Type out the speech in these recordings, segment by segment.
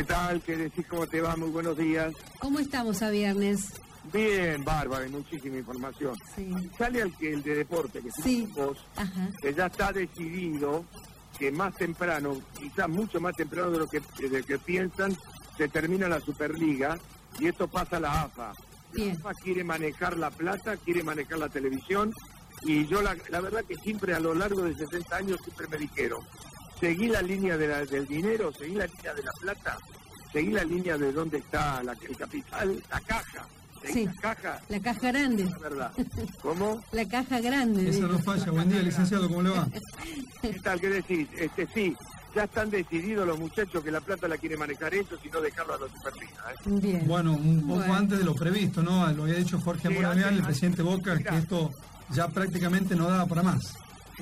¿Qué tal? ¿Qué decís? ¿Cómo te va? Muy buenos días. ¿Cómo estamos a viernes? Bien, bárbaro, hay muchísima información. Sí. Sale el de deporte, que sí. Vos, que ya está decidido que más temprano, quizás mucho más temprano de lo que piensan, se termina la Superliga y esto pasa a la AFA. Bien. La AFA quiere manejar la plata, quiere manejar la televisión y yo la verdad que siempre a lo largo de 60 años siempre me dijeron, seguí la línea del dinero, seguí la línea de la plata, seguí la línea de dónde está el capital, la caja. Sí, la caja grande. Es verdad. ¿Cómo? La caja grande. Eso no falla. Buen día, licenciado, ¿cómo le va? ¿Qué tal? ¿Qué decís? Sí, ya están decididos los muchachos que la plata la quiere manejar ellos y no dejarlo a la Superliga. Bien. Bueno, un poco antes de lo previsto, ¿no? Lo había dicho Jorge Amoravial, el presidente Boca, que esto ya prácticamente no daba para más.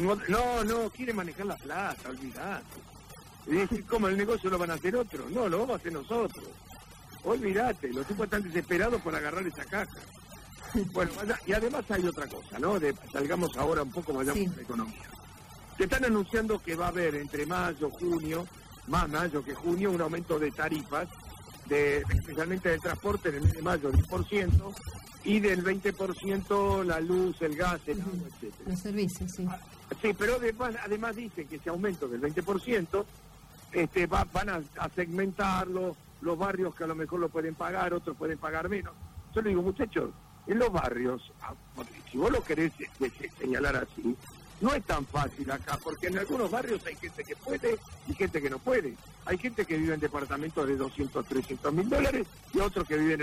No, quiere manejar la plata, olvidate. Y decir, ¿cómo el negocio lo van a hacer otros? No, lo vamos a hacer nosotros. Olvídate, los tipos están desesperados por agarrar esa caja. Bueno, y además hay otra cosa, ¿no? Salgamos ahora un poco más allá de la economía. Se están anunciando que va a haber entre mayo, junio, más mayo que junio, un aumento de tarifas, especialmente del transporte en el mes de mayo, 10%, y del 20% la luz, el gas, el agua, etc. Los servicios, sí. Sí, pero además dicen que ese aumento del 20% van a segmentarlo, los barrios que a lo mejor lo pueden pagar, otros pueden pagar menos. Yo le digo, muchachos, en los barrios, si vos lo querés señalar así, no es tan fácil acá, porque en algunos barrios hay gente que puede y gente que no puede. Hay gente que vive en departamentos de 200, 300 mil dólares y otros que viven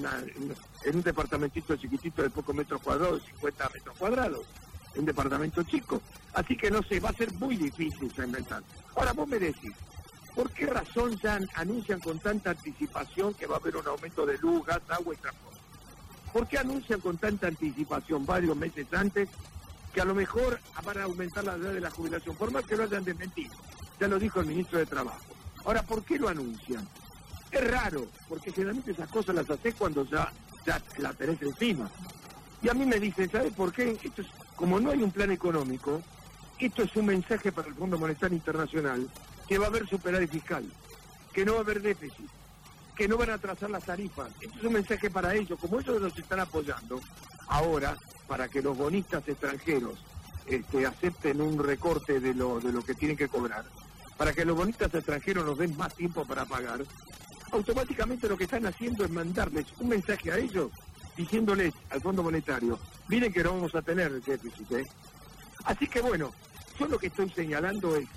en un departamentito chiquitito de pocos metros cuadrados, 50 metros cuadrados, un departamento chico. Así que no sé, va a ser muy difícil segmentar. Ahora vos me decís, ¿por qué razón ya anuncian con tanta anticipación que va a haber un aumento de luz, gas, agua y transporte? ¿Por qué anuncian con tanta anticipación varios meses antes que a lo mejor van a aumentar la edad de la jubilación? Por más que lo hayan desmentido, ya lo dijo el ministro de Trabajo. Ahora, ¿por qué lo anuncian? Es raro, porque generalmente esas cosas las haces cuando ya la tenés encima. Y a mí me dicen, ¿sabes por qué? Esto es, como no hay un plan económico, esto es un mensaje para el Fondo Monetario Internacional que va a haber superávit fiscal, que no va a haber déficit, que no van a atrasar las tarifas. Esto es un mensaje para ellos, como ellos nos están apoyando ahora para que los bonistas extranjeros acepten un recorte de lo que tienen que cobrar, para que los bonistas extranjeros nos den más tiempo para pagar. Automáticamente lo que están haciendo es mandarles un mensaje a ellos diciéndoles al Fondo Monetario, miren que no vamos a tener el déficit, ¿eh? Así que bueno, yo lo que estoy señalando es,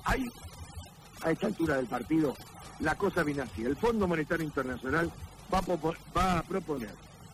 a esta altura del partido, la cosa viene así. El Fondo Monetario Internacional va a proponer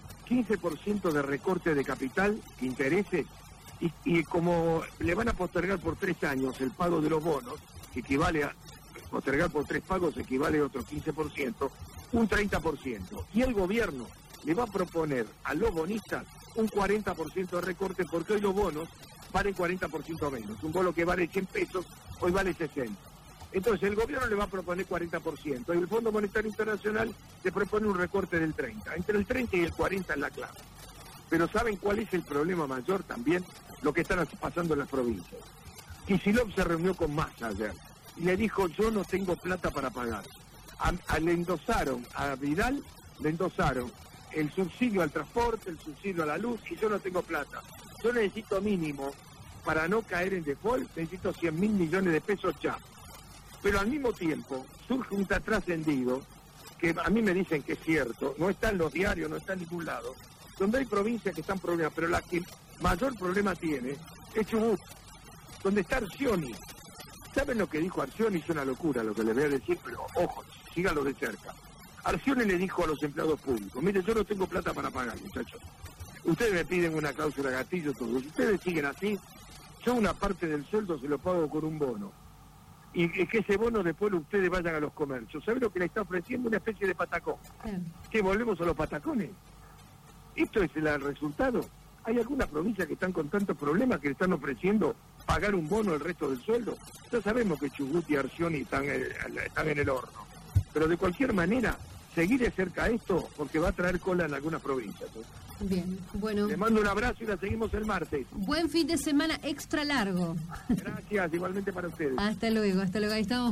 15% de recorte de capital, intereses, y como le van a postergar por 3 años el pago de los bonos, que equivale a postergar por 3 pagos, equivale a otro 15%, un 30%. Y el gobierno le va a proponer a los bonistas un 40% de recorte, porque hoy los bonos valen 40% menos. Un bono que vale 100 pesos, hoy vale 60. Entonces el gobierno le va a proponer 40%, y el Fondo Monetario Internacional le propone un recorte del 30%. Entre el 30 y el 40 es la clave. Pero ¿saben cuál es el problema mayor también? Lo que están pasando en las provincias. Kicillof se reunió con Massa ayer y le dijo, yo no tengo plata para pagar. Le endosaron a Vidal, le endosaron el subsidio al transporte, el subsidio a la luz, y yo no tengo plata. Yo necesito mínimo, para no caer en default, necesito 100.000 millones de pesos ya. Pero al mismo tiempo surge un trascendido, que a mí me dicen que es cierto, no está en los diarios, no está en ningún lado, donde hay provincias que están problemas, pero la que mayor problema tiene es Chubut, donde está Arcioni. ¿Saben lo que dijo Arcioni? Es una locura lo que les voy a decir, pero ojo, síganlo de cerca. Arcioni le dijo a los empleados públicos, mire, yo no tengo plata para pagar, muchachos. Ustedes me piden una cláusula gatillo, todo. Si ustedes siguen así, yo una parte del sueldo se lo pago con un bono. Y que ese bono después ustedes vayan a los comercios. ¿Saben lo que le está ofreciendo? Una especie de patacón. ¿Qué, volvemos a los patacones? ¿Esto es el resultado? ¿Hay alguna provincia que están con tantos problemas que le están ofreciendo pagar un bono el resto del sueldo? Ya sabemos que Chubut y Arcioni están en el horno. Pero de cualquier manera, seguir de cerca esto, porque va a traer cola en algunas provincias. Bien, bueno. Le mando un abrazo y la seguimos el martes. Buen fin de semana extra largo. Gracias, igualmente para ustedes. Hasta luego, ahí estamos.